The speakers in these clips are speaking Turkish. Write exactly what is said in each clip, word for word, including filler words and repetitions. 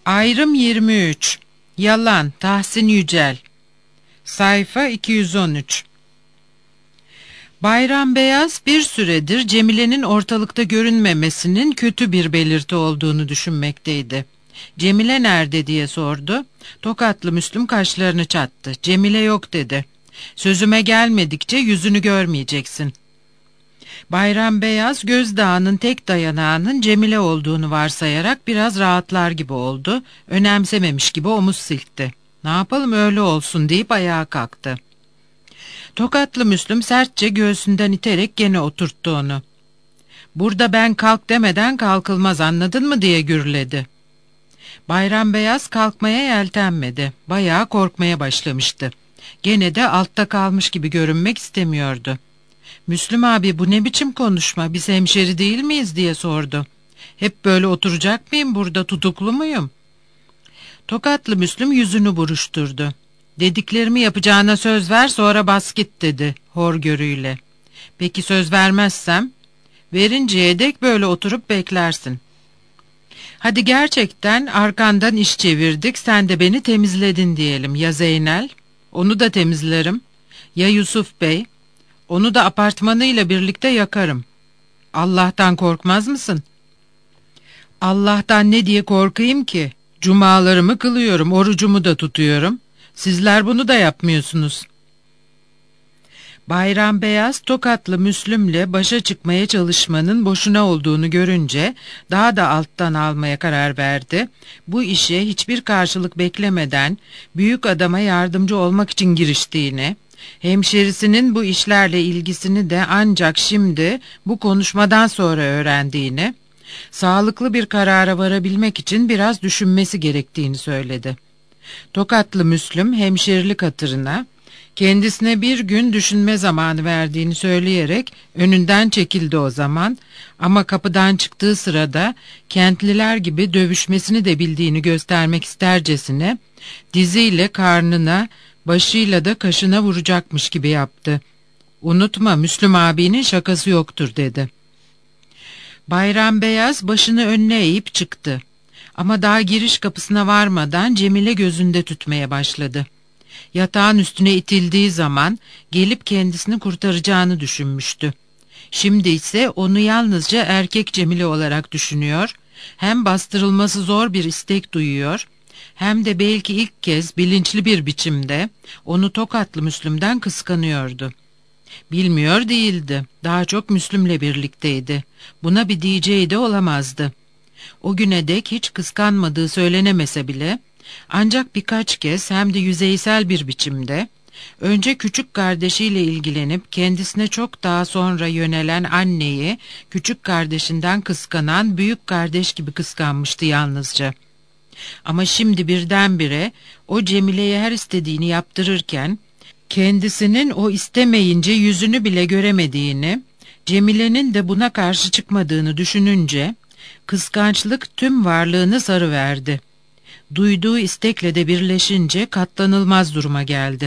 Ayrım yirmi üç. Yalan, Tahsin Yücel. Sayfa iki yüz on üç. Bayram Beyaz bir süredir Cemile'nin ortalıkta görünmemesinin kötü bir belirti olduğunu düşünmekteydi. Cemile nerede diye sordu. Tokatlı Müslüm kaşlarını çattı. Cemile yok dedi. Sözüme gelmedikçe yüzünü görmeyeceksin. Bayram Beyaz gözdağının tek dayanağının Cemile olduğunu varsayarak biraz rahatlar gibi oldu. Önemsememiş gibi omuz silkti. Ne yapalım öyle olsun deyip ayağa kalktı. Tokatlı Müslüm sertçe göğsünden iterek gene oturttu onu. Burada ben kalk demeden kalkılmaz, anladın mı diye gürledi. Bayram Beyaz kalkmaya yeltenmedi. Bayağı korkmaya başlamıştı. Gene de altta kalmış gibi görünmek istemiyordu. Müslüm abi, bu ne biçim konuşma, biz hemşeri değil miyiz diye sordu. Hep böyle oturacak mıyım burada, tutuklu muyum? Tokatlı Müslüm yüzünü buruşturdu. Dediklerimi yapacağına söz ver, sonra bas git dedi horgörüyle. Peki söz vermezsem? Verinceye dek böyle oturup beklersin. Hadi gerçekten arkandan iş çevirdik, sen de beni temizledin diyelim. Ya Zeynel? Onu da temizlerim. Ya Yusuf Bey? Onu da apartmanıyla birlikte yakarım. Allah'tan korkmaz mısın? Allah'tan ne diye korkayım ki? Cumalarımı kılıyorum, orucumu da tutuyorum. Sizler bunu da yapmıyorsunuz. Bayram Beyaz Tokatlı Müslüm'le başa çıkmaya çalışmanın boşuna olduğunu görünce daha da alttan almaya karar verdi. Bu işe hiçbir karşılık beklemeden büyük adama yardımcı olmak için giriştiğini, hemşerisinin bu işlerle ilgisini de ancak şimdi bu konuşmadan sonra öğrendiğini, sağlıklı bir karara varabilmek için biraz düşünmesi gerektiğini söyledi. Tokatlı Müslüm hemşerilik hatırına kendisine bir gün düşünme zamanı verdiğini söyleyerek önünden çekildi o zaman, ama kapıdan çıktığı sırada kentliler gibi dövüşmesini de bildiğini göstermek istercesine diziyle karnına, başıyla da kaşına vuracakmış gibi yaptı. Unutma, Müslüm abinin şakası yoktur dedi. Bayram Beyaz başını önüne eğip çıktı. Ama daha giriş kapısına varmadan Cemile gözünde tütmeye başladı. Yatağın üstüne itildiği zaman gelip kendisini kurtaracağını düşünmüştü. Şimdi ise onu yalnızca erkek Cemile olarak düşünüyor, hem bastırılması zor bir istek duyuyor, hem de belki ilk kez bilinçli bir biçimde onu Tokatlı Müslüm'den kıskanıyordu. Bilmiyor değildi, daha çok Müslüm'le birlikteydi. Buna bir diyeceği de olamazdı. O güne dek hiç kıskanmadığı söylenemese bile, ancak birkaç kez hem de yüzeysel bir biçimde, önce küçük kardeşiyle ilgilenip kendisine çok daha sonra yönelen anneyi küçük kardeşinden kıskanan büyük kardeş gibi kıskanmıştı yalnızca. Ama şimdi birdenbire o Cemile'ye her istediğini yaptırırken, kendisinin o istemeyince yüzünü bile göremediğini, Cemile'nin de buna karşı çıkmadığını düşününce, kıskançlık tüm varlığını sarıverdi. Duyduğu istekle de birleşince katlanılmaz duruma geldi.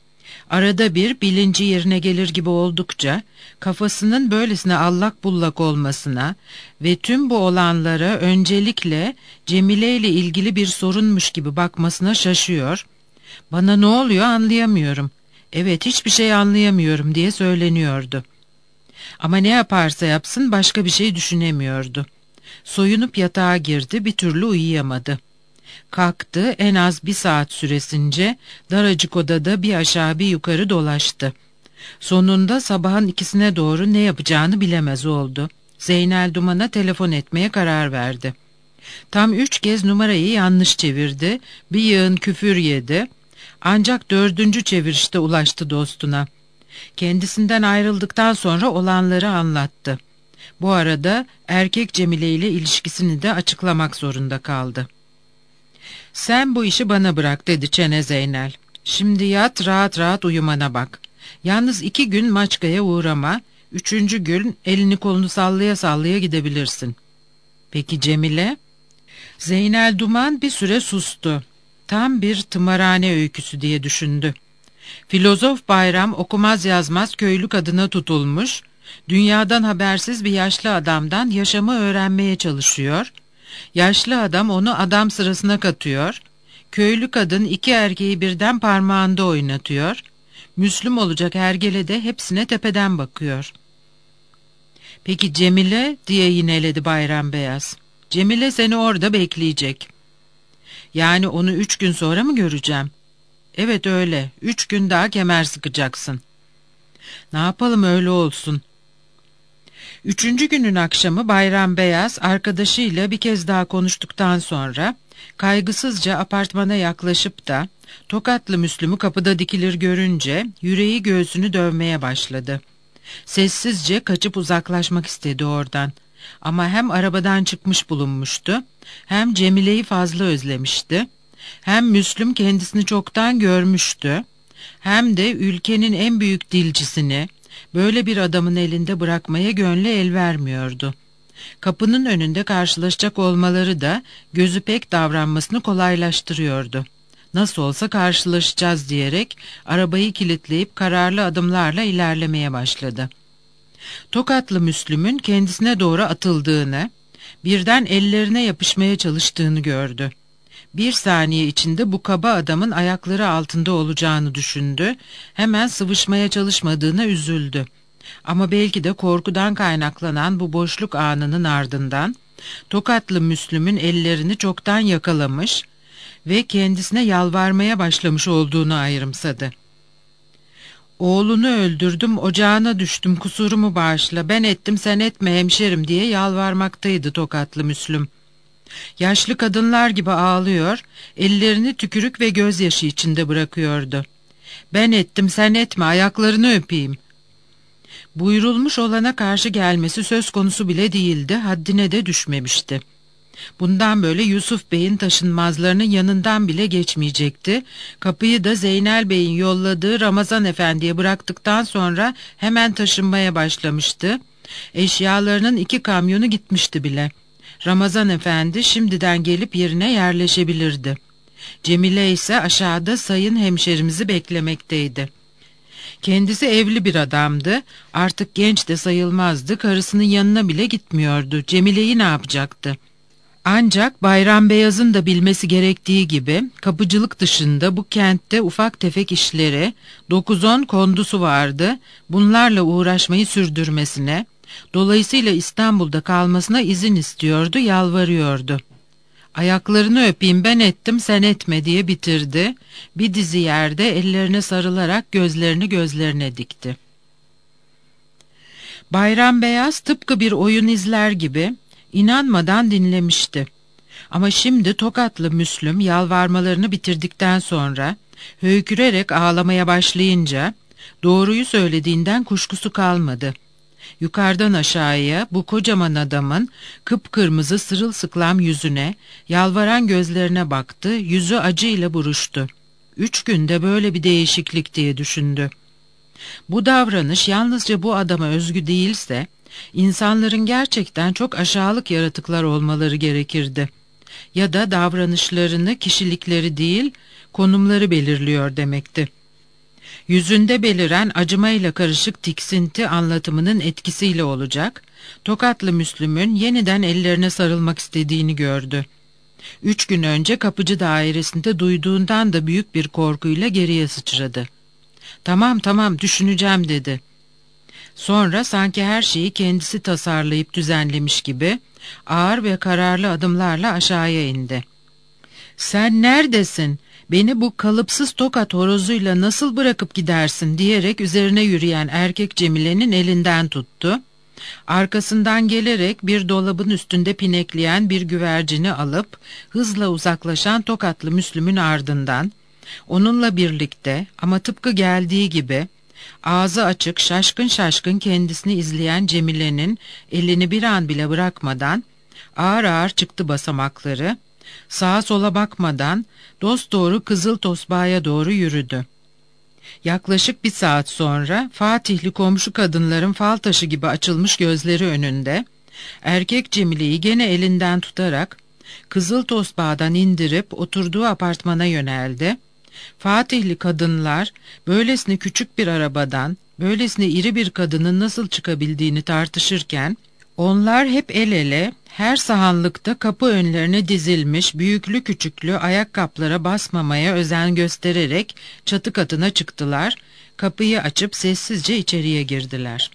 Arada bir bilinci yerine gelir gibi oldukça, kafasının böylesine allak bullak olmasına ve tüm bu olanlara öncelikle Cemile ile ilgili bir sorunmuş gibi bakmasına şaşıyor, bana ne oluyor anlayamıyorum, evet hiçbir şey anlayamıyorum diye söyleniyordu. Ama ne yaparsa yapsın başka bir şey düşünemiyordu. Soyunup yatağa girdi, bir türlü uyuyamadı. Kalktı, en az bir saat süresince daracık odada bir aşağı bir yukarı dolaştı. Sonunda sabahın ikisine doğru ne yapacağını bilemez oldu. Zeynel Duman'a telefon etmeye karar verdi. Tam üç kez numarayı yanlış çevirdi, bir yığın küfür yedi. Ancak dördüncü çevirişte ulaştı dostuna. Kendisinden ayrıldıktan sonra olanları anlattı. Bu arada erkek Cemile ile ilişkisini de açıklamak zorunda kaldı. Sen bu işi bana bırak dedi çene Zeynel. Şimdi yat, rahat rahat uyumana bak. Yalnız iki gün Maçka'ya uğrama, üçüncü gün elini kolunu sallaya sallaya gidebilirsin. Peki Cemile? Zeynel Duman bir süre sustu. Tam bir tımarhane öyküsü diye düşündü. Filozof Bayram okumaz yazmaz köylü kadına tutulmuş, dünyadan habersiz bir yaşlı adamdan yaşamı öğrenmeye çalışıyor, Yaşlı adam onu adam sırasına katıyor. Köylü kadın iki erkeği birden parmağında oynatıyor. Müslüm olacak hergele de hepsine tepeden bakıyor. "Peki Cemile?" diye yineledi Bayram Beyaz. "Cemile seni orada bekleyecek." "Yani onu üç gün sonra mı göreceğim?" "Evet öyle. Üç gün daha kemer sıkacaksın." "Ne yapalım, öyle olsun." Üçüncü günün akşamı Bayram Beyaz arkadaşıyla bir kez daha konuştuktan sonra kaygısızca apartmana yaklaşıp da Tokatlı Müslüm'ü kapıda dikilir görünce yüreği göğsünü dövmeye başladı. Sessizce kaçıp uzaklaşmak istedi oradan. Ama hem arabadan çıkmış bulunmuştu, hem Cemile'yi fazla özlemişti, hem Müslüm kendisini çoktan görmüştü, hem de ülkenin en büyük dilcisini böyle bir adamın elinde bırakmaya gönlü el vermiyordu. Kapının önünde karşılaşacak olmaları da gözü pek davranmasını kolaylaştırıyordu. Nasıl olsa karşılaşacağız diyerek arabayı kilitleyip kararlı adımlarla ilerlemeye başladı. Tokatlı Müslüm'ün kendisine doğru atıldığını, birden ellerine yapışmaya çalıştığını gördü. Bir saniye içinde bu kaba adamın ayakları altında olacağını düşündü, hemen sıvışmaya çalışmadığına üzüldü. Ama belki de korkudan kaynaklanan bu boşluk anının ardından Tokatlı Müslüm'ün ellerini çoktan yakalamış ve kendisine yalvarmaya başlamış olduğunu ayrımsadı. "Oğlunu öldürdüm, ocağına düştüm, kusurumu bağışla, ben ettim sen etme hemşerim" diye yalvarmaktaydı Tokatlı Müslüm. Yaşlı kadınlar gibi ağlıyor, ellerini tükürük ve gözyaşı içinde bırakıyordu. "Ben ettim sen etme, ayaklarını öpeyim." Buyurulmuş olana karşı gelmesi söz konusu bile değildi, haddine de düşmemişti. Bundan böyle Yusuf Bey'in taşınmazlarının yanından bile geçmeyecekti. Kapıyı da Zeynel Bey'in yolladığı Ramazan Efendi'ye bıraktıktan sonra hemen taşınmaya başlamıştı. Eşyalarının iki kamyonu gitmişti bile. Ramazan Efendi şimdiden gelip yerine yerleşebilirdi. Cemile ise aşağıda sayın hemşerimizi beklemekteydi. Kendisi evli bir adamdı, artık genç de sayılmazdı, karısının yanına bile gitmiyordu. Cemile'yi ne yapacaktı? Ancak Bayram Beyaz'ın da bilmesi gerektiği gibi kapıcılık dışında bu kentte ufak tefek işleri, dokuz on kondusu vardı, bunlarla uğraşmayı sürdürmesine, dolayısıyla İstanbul'da kalmasına izin istiyordu, yalvarıyordu. "Ayaklarını öpeyim, ben ettim sen etme" diye bitirdi. Bir dizi yerde ellerine sarılarak gözlerini gözlerine dikti. Bayram Beyaz tıpkı bir oyun izler gibi inanmadan dinlemişti. Ama şimdi Tokatlı Müslüm yalvarmalarını bitirdikten sonra höykürerek ağlamaya başlayınca doğruyu söylediğinden kuşkusu kalmadı. Yukarıdan aşağıya bu kocaman adamın kıpkırmızı sırılsıklam yüzüne, yalvaran gözlerine baktı, yüzü acıyla buruştu. Üç günde böyle bir değişiklik diye düşündü. Bu davranış yalnızca bu adama özgü değilse, insanların gerçekten çok aşağılık yaratıklar olmaları gerekirdi. Ya da davranışlarını kişilikleri değil, konumları belirliyor demekti. Yüzünde beliren acımayla karışık tiksinti anlatımının etkisiyle olacak, Tokatlı Müslüm'ün yeniden ellerine sarılmak istediğini gördü. Üç gün önce kapıcı dairesinde duyduğundan da büyük bir korkuyla geriye sıçradı. "Tamam tamam, düşüneceğim" dedi. Sonra sanki her şeyi kendisi tasarlayıp düzenlemiş gibi ağır ve kararlı adımlarla aşağıya indi. "Sen neredesin? Beni bu kalıpsız Tokat horozuyla nasıl bırakıp gidersin?" diyerek üzerine yürüyen erkek Cemile'nin elinden tuttu. Arkasından gelerek bir dolabın üstünde pinekleyen bir güvercini alıp hızla uzaklaşan Tokatlı Müslüm'ün ardından, onunla birlikte ama tıpkı geldiği gibi ağzı açık şaşkın şaşkın kendisini izleyen Cemile'nin elini bir an bile bırakmadan ağır ağır çıktı basamakları, sağa sola bakmadan dosdoğru Kızıl Tosbağa'ya doğru yürüdü. Yaklaşık bir saat sonra Fatihli komşu kadınların fal taşı gibi açılmış gözleri önünde, erkek Cemile'yi gene elinden tutarak Kızıl Tosbağa'dan indirip oturduğu apartmana yöneldi. Fatihli kadınlar böylesine küçük bir arabadan böylesine iri bir kadının nasıl çıkabildiğini tartışırken, Onlar hep el ele, her sahanlıkta kapı önlerine dizilmiş büyüklü küçüklü ayakkabılara basmamaya özen göstererek çatı katına çıktılar, kapıyı açıp sessizce içeriye girdiler.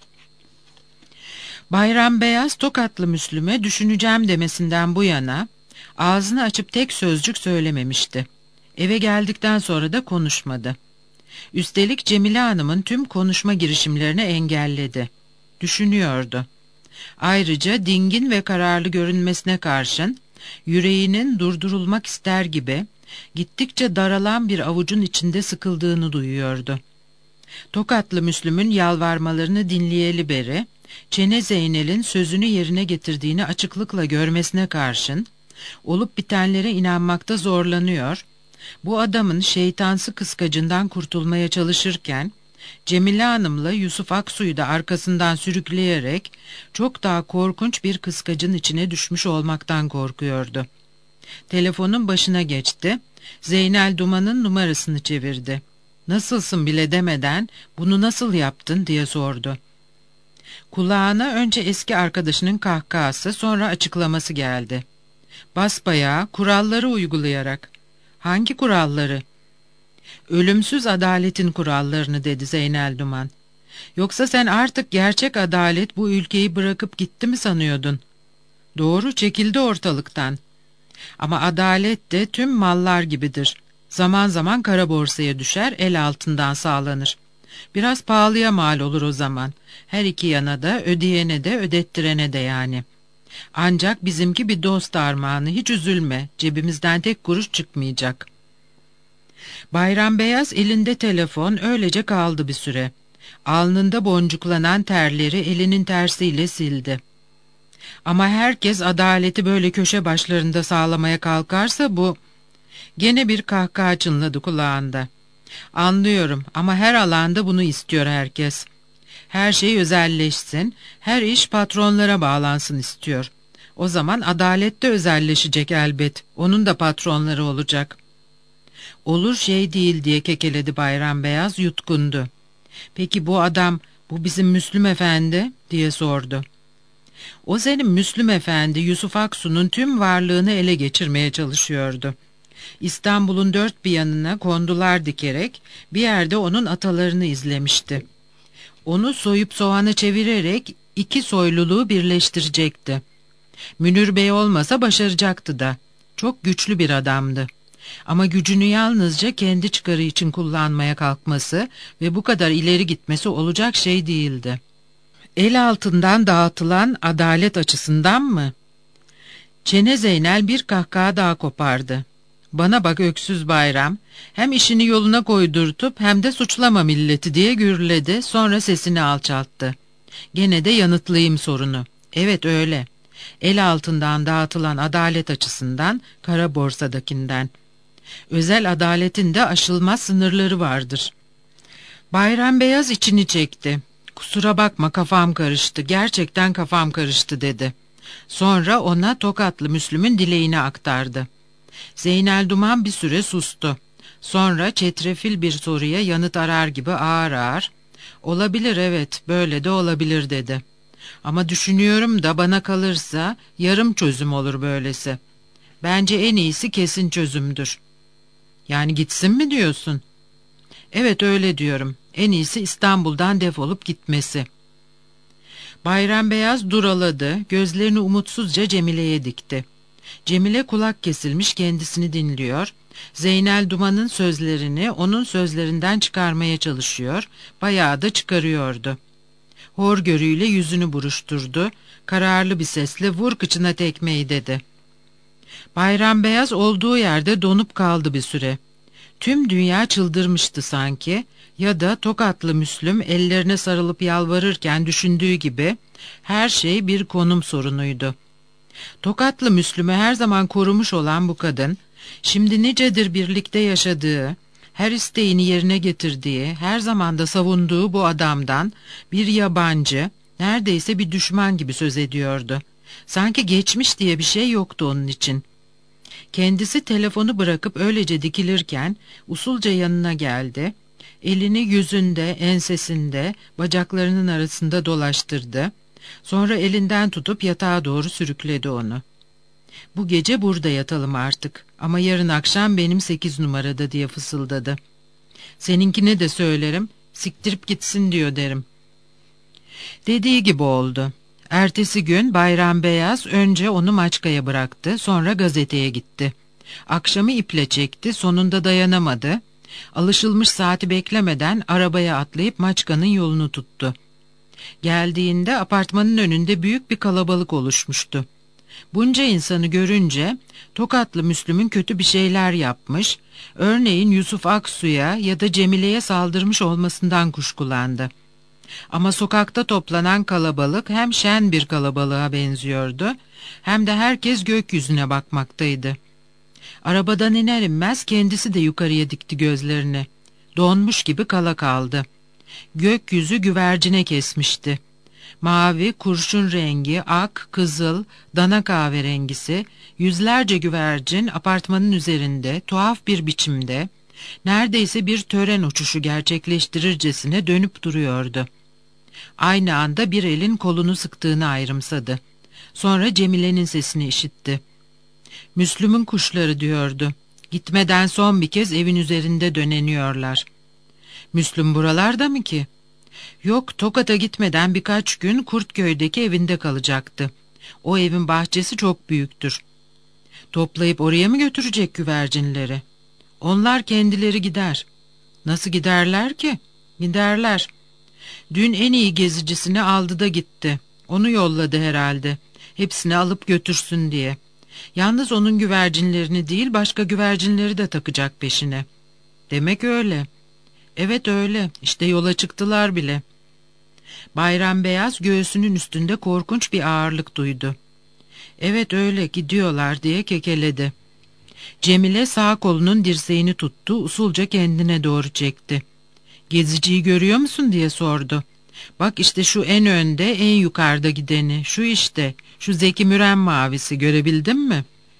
Bayram Beyaz Tokatlı Müslüme düşüneceğim demesinden bu yana ağzını açıp tek sözcük söylememişti. Eve geldikten sonra da konuşmadı. Üstelik Cemile Hanım'ın tüm konuşma girişimlerini engelledi. Düşünüyordu. Ayrıca dingin ve kararlı görünmesine karşın yüreğinin durdurulmak ister gibi gittikçe daralan bir avucun içinde sıkıldığını duyuyordu. Tokatlı Müslüm'ün yalvarmalarını dinleyeli beri Çene Zeynel'in sözünü yerine getirdiğini açıklıkla görmesine karşın olup bitenlere inanmakta zorlanıyor, bu adamın şeytansı kıskacından kurtulmaya çalışırken Cemile Hanım'la Yusuf Aksu'yu da arkasından sürükleyerek çok daha korkunç bir kıskacın içine düşmüş olmaktan korkuyordu. Telefonun başına geçti, Zeynel Duman'ın numarasını çevirdi. "Nasılsın?" bile demeden "Bunu nasıl yaptın?" diye sordu. Kulağına önce eski arkadaşının kahkahası, sonra açıklaması geldi. Basbayağı kuralları uygulayarak. "Hangi kuralları?" "Ölümsüz adaletin kurallarını," dedi Zeynel Duman. "Yoksa sen artık gerçek adalet bu ülkeyi bırakıp gitti mi sanıyordun?" "Doğru, çekildi ortalıktan. Ama adalet de tüm mallar gibidir. Zaman zaman kara borsaya düşer, el altından sağlanır. Biraz pahalıya mal olur o zaman. Her iki yana da, ödeyene de, ödettirene de yani. Ancak bizimki bir dost armağanı, hiç üzülme, cebimizden tek kuruş çıkmayacak." Bayram Beyaz elinde telefon öylece kaldı bir süre. Alnında boncuklanan terleri elinin tersiyle sildi. Ama herkes adaleti böyle köşe başlarında sağlamaya kalkarsa bu... Gene bir kahkaha çınladı kulağında. "Anlıyorum ama her alanda bunu istiyor herkes. Her şey özelleşsin, her iş patronlara bağlansın istiyor. O zaman adalet de özelleşecek elbet, onun da patronları olacak." "Olur şey değil," diye kekeledi Bayram Beyaz, yutkundu. "Peki bu adam, bu bizim Müslüm Efendi?" diye sordu. "O senin Müslüm Efendi, Yusuf Aksu'nun tüm varlığını ele geçirmeye çalışıyordu. İstanbul'un dört bir yanına kondular dikerek bir yerde onun atalarını izlemişti. Onu soyup soğana çevirerek iki soyluluğu birleştirecekti. Münir Bey olmasa başaracaktı da. Çok güçlü bir adamdı. Ama gücünü yalnızca kendi çıkarı için kullanmaya kalkması ve bu kadar ileri gitmesi olacak şey değildi. El altından dağıtılan adalet açısından mı?" Çene Zeynel bir kahkaha daha kopardı. "Bana bak öksüz Bayram, hem işini yoluna koydurtup hem de suçlama milleti," diye gürledi, sonra sesini alçalttı. "Gene de yanıtlayayım sorunu. Evet öyle. El altından dağıtılan adalet açısından, kara borsadakinden. Özel adaletin de aşılmaz sınırları vardır." Bayram Beyaz içini çekti. "Kusura bakma, kafam karıştı, gerçekten kafam karıştı," dedi. Sonra ona Tokatlı Müslüm'ün dileğini aktardı. Zeynel Duman bir süre sustu. Sonra çetrefil bir soruya yanıt arar gibi ağır ağır, "Olabilir, evet, böyle de olabilir," dedi. "Ama düşünüyorum da bana kalırsa yarım çözüm olur böylesi. Bence en iyisi kesin çözümdür." "Yani gitsin mi diyorsun?" "Evet öyle diyorum. En iyisi İstanbul'dan defolup gitmesi." Bayram Beyaz duraladı, gözlerini umutsuzca Cemile'ye dikti. Cemile kulak kesilmiş kendisini dinliyor, Zeynel Duman'ın sözlerini onun sözlerinden çıkarmaya çalışıyor, bayağı da çıkarıyordu. Horgörüyle yüzünü buruşturdu, kararlı bir sesle "Vur kıçına tekmeyi," dedi. Bayram Beyaz olduğu yerde donup kaldı bir süre. Tüm dünya çıldırmıştı sanki, ya da Tokatlı Müslüm ellerine sarılıp yalvarırken düşündüğü gibi her şey bir konum sorunuydu. Tokatlı Müslüm'ü her zaman korumuş olan bu kadın, şimdi nicedir birlikte yaşadığı, her isteğini yerine getirdiği, her zaman da savunduğu bu adamdan bir yabancı, neredeyse bir düşman gibi söz ediyordu. Sanki geçmiş diye bir şey yoktu onun için. Kendisi telefonu bırakıp öylece dikilirken usulca yanına geldi, elini yüzünde, ensesinde, bacaklarının arasında dolaştırdı, Sonra elinden tutup yatağa doğru sürükledi onu. Bu gece burada yatalım artık ama yarın akşam benim sekiz numarada diye fısıldadı. Seninkine de söylerim, siktirip gitsin diyor derim. Dediği gibi oldu. Ertesi gün Bayram Beyaz önce onu Maçka'ya bıraktı, sonra gazeteye gitti. Akşamı iple çekti, sonunda dayanamadı. Alışılmış saati beklemeden arabaya atlayıp Maçka'nın yolunu tuttu. Geldiğinde apartmanın önünde büyük bir kalabalık oluşmuştu. Bunca insanı görünce Tokatlı Müslüm'ün kötü bir şeyler yapmış, örneğin Yusuf Aksu'ya ya da Cemile'ye saldırmış olmasından kuşkulandı. Ama sokakta toplanan kalabalık hem şen bir kalabalığa benziyordu, hem de herkes gökyüzüne bakmaktaydı. Arabadan iner inmez kendisi de yukarıya dikti gözlerini. Donmuş gibi kala kaldı. Gökyüzü güvercine kesmişti. Mavi, kurşun rengi, ak, kızıl, dana kahverengisi, yüzlerce güvercin apartmanın üzerinde tuhaf bir biçimde, neredeyse bir tören uçuşu gerçekleştirircesine dönüp duruyordu. Aynı anda bir elin kolunu sıktığını ayrımsadı. Sonra Cemile'nin sesini işitti. Müslüm'ün kuşları diyordu. Gitmeden son bir kez evin üzerinde döneniyorlar. Müslüm buralarda mı ki? Yok, Tokat'a gitmeden birkaç gün Kurtköy'deki evinde kalacaktı. O evin bahçesi çok büyüktür. Toplayıp oraya mı götürecek güvercinleri? Onlar kendileri gider. Nasıl giderler ki? Giderler. Dün en iyi gezicisini aldı da gitti. Onu yolladı herhalde. Hepsini alıp götürsün diye. Yalnız onun güvercinlerini değil, başka güvercinleri de takacak peşine. Demek öyle. Evet öyle. İşte yola çıktılar bile. Bayram Beyaz göğsünün üstünde korkunç bir ağırlık duydu. Evet öyle, gidiyorlar diye kekeledi. Cemile sağ kolunun dirseğini tuttu, usulca kendine doğru çekti. Geziciyi görüyor musun diye sordu. Bak işte şu en önde, en yukarıda gideni, şu işte, şu Zeki Müren mavisi, görebildin mi?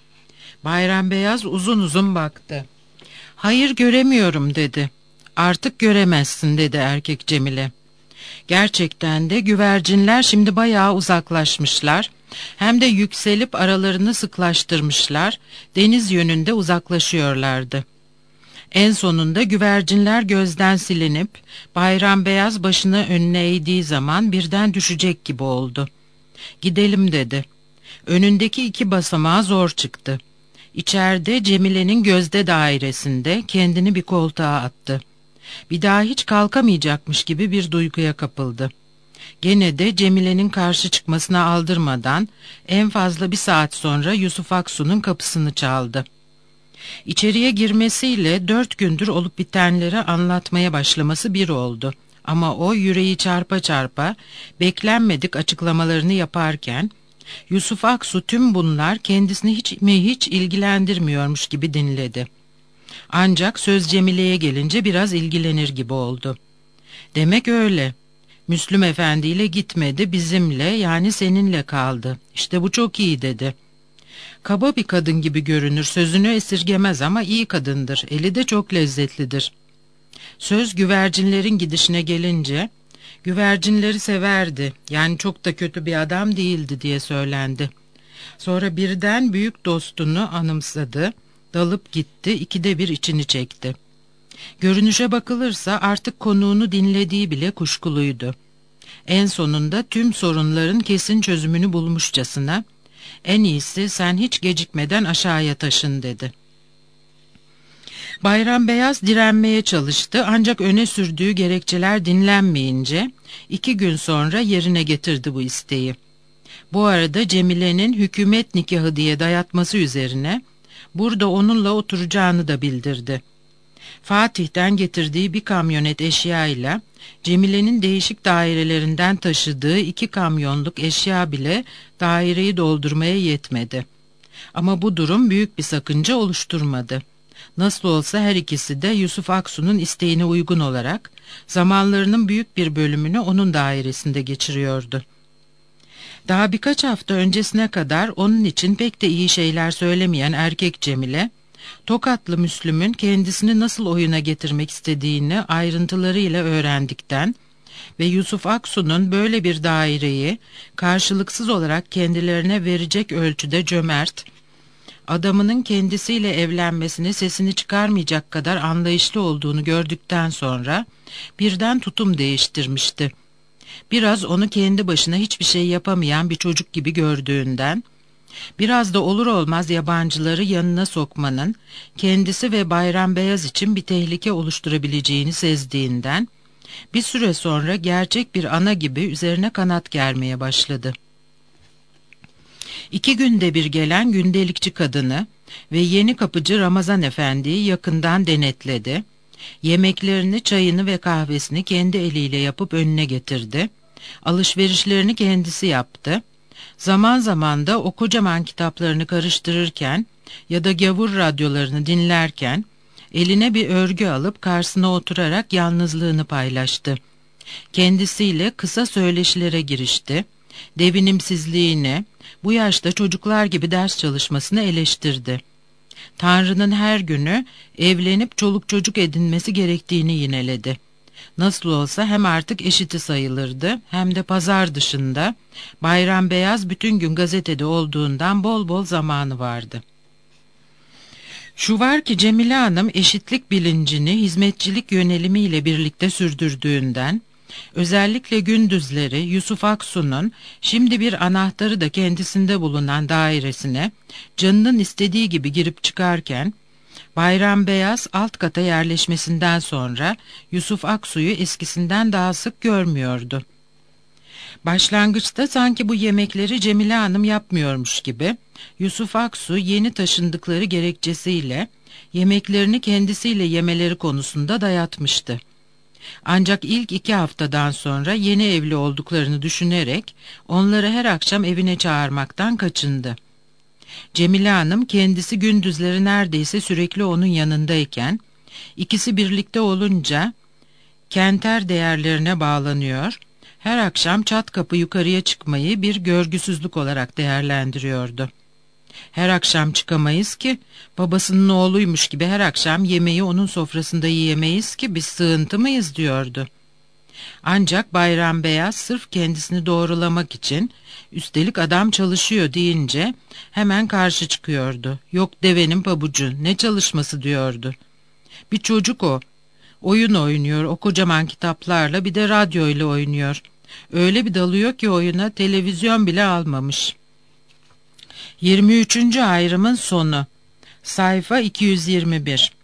Bayram Beyaz uzun uzun baktı. Hayır, göremiyorum dedi. Artık göremezsin dedi erkek Cemile. Gerçekten de güvercinler şimdi bayağı uzaklaşmışlar. Hem de yükselip aralarını sıklaştırmışlar. Deniz yönünde uzaklaşıyorlardı. En sonunda güvercinler gözden silinip Bayram Beyaz başını önüne eğdiği zaman birden düşecek gibi oldu. Gidelim dedi. Önündeki iki basamağı zor çıktı. İçeride Cemile'nin gözde dairesinde kendini bir koltuğa attı. Bir daha hiç kalkamayacakmış gibi bir duyguya kapıldı. Gene de Cemile'nin karşı çıkmasına aldırmadan en fazla bir saat sonra Yusuf Aksu'nun kapısını çaldı. İçeriye girmesiyle dört gündür olup bitenleri anlatmaya başlaması bir oldu. Ama o yüreği çarpa çarpa beklenmedik açıklamalarını yaparken Yusuf Aksu tüm bunlar kendisini hiç mi hiç ilgilendirmiyormuş gibi dinledi. Ancak söz Cemile'ye gelince biraz ilgilenir gibi oldu. Demek öyle. Müslüm Efendi ile gitmedi, bizimle, yani seninle kaldı. İşte bu çok iyi dedi. Kaba bir kadın gibi görünür, sözünü esirgemez ama iyi kadındır, eli de çok lezzetlidir. Söz güvercinlerin gidişine gelince, güvercinleri severdi, yani çok da kötü bir adam değildi diye söylendi. Sonra birden büyük dostunu anımsadı, dalıp gitti, ikide bir içini çekti. Görünüşe bakılırsa artık konuğunu dinlediği bile kuşkuluydu. En sonunda tüm sorunların kesin çözümünü bulmuşçasına, en iyisi sen hiç gecikmeden aşağıya taşın dedi. Bayram Beyaz direnmeye çalıştı ancak öne sürdüğü gerekçeler dinlenmeyince iki gün sonra yerine getirdi bu isteği. Bu arada Cemile'nin hükümet nikahı diye dayatması üzerine burada onunla oturacağını da bildirdi. Fatih'ten getirdiği bir kamyonet eşyayla Cemile'nin değişik dairelerinden taşıdığı iki kamyonluk eşya bile daireyi doldurmaya yetmedi. Ama bu durum büyük bir sakınca oluşturmadı. Nasıl olsa her ikisi de Yusuf Aksu'nun isteğine uygun olarak zamanlarının büyük bir bölümünü onun dairesinde geçiriyordu. Daha birkaç hafta öncesine kadar onun için pek de iyi şeyler söylemeyen erkek Cemile, Tokatlı Müslüm'ün kendisini nasıl oyuna getirmek istediğini ayrıntılarıyla öğrendikten ve Yusuf Aksu'nun böyle bir daireyi karşılıksız olarak kendilerine verecek ölçüde cömert, adamının kendisiyle evlenmesine sesini çıkarmayacak kadar anlayışlı olduğunu gördükten sonra birden tutum değiştirmişti. Biraz onu kendi başına hiçbir şey yapamayan bir çocuk gibi gördüğünden, biraz da olur olmaz yabancıları yanına sokmanın kendisi ve Bayram Beyaz için bir tehlike oluşturabileceğini sezdiğinden, bir süre sonra gerçek bir ana gibi üzerine kanat germeye başladı. İki günde bir gelen gündelikçi kadını ve yeni kapıcı Ramazan Efendi'yi yakından denetledi. Yemeklerini, çayını ve kahvesini kendi eliyle yapıp önüne getirdi. Alışverişlerini kendisi yaptı. Zaman zaman da o kocaman kitaplarını karıştırırken ya da gavur radyolarını dinlerken eline bir örgü alıp karşısına oturarak yalnızlığını paylaştı. Kendisiyle kısa söyleşilere girişti. Devinimsizliğini, bu yaşta çocuklar gibi ders çalışmasını eleştirdi. Tanrı'nın her günü evlenip çoluk çocuk edinmesi gerektiğini yineledi. Nasıl olsa hem artık eşiti sayılırdı hem de pazar dışında Bayram Beyaz bütün gün gazetede olduğundan bol bol zamanı vardı. Şu var ki Cemile Hanım eşitlik bilincini hizmetçilik yönelimiyle birlikte sürdürdüğünden, özellikle gündüzleri Yusuf Aksu'nun şimdi bir anahtarı da kendisinde bulunan dairesine canının istediği gibi girip çıkarken, Bayram Beyaz alt kata yerleşmesinden sonra Yusuf Aksu'yu eskisinden daha sık görmüyordu. Başlangıçta sanki bu yemekleri Cemile Hanım yapmıyormuş gibi, Yusuf Aksu yeni taşındıkları gerekçesiyle yemeklerini kendisiyle yemeleri konusunda dayatmıştı. Ancak ilk iki haftadan sonra yeni evli olduklarını düşünerek onları her akşam evine çağırmaktan kaçındı. Cemile Hanım kendisi gündüzleri neredeyse sürekli onun yanındayken, ikisi birlikte olunca kenter değerlerine bağlanıyor, her akşam çat kapı yukarıya çıkmayı bir görgüsüzlük olarak değerlendiriyordu. Her akşam çıkamayız ki, babasının oğluymuş gibi her akşam yemeği onun sofrasında yiyemeyiz ki biz sığıntı mıyız diyordu. Ancak Bayram Beyaz sırf kendisini doğrulamak için, üstelik adam çalışıyor deyince hemen karşı çıkıyordu. Yok devenin pabucu, ne çalışması diyordu. Bir çocuk o, oyun oynuyor o kocaman kitaplarla, bir de radyoyla oynuyor. Öyle bir dalıyor ki oyuna, televizyon bile almamış. yirmi üçüncü ayrımın sonu. Sayfa iki yüz yirmi bir.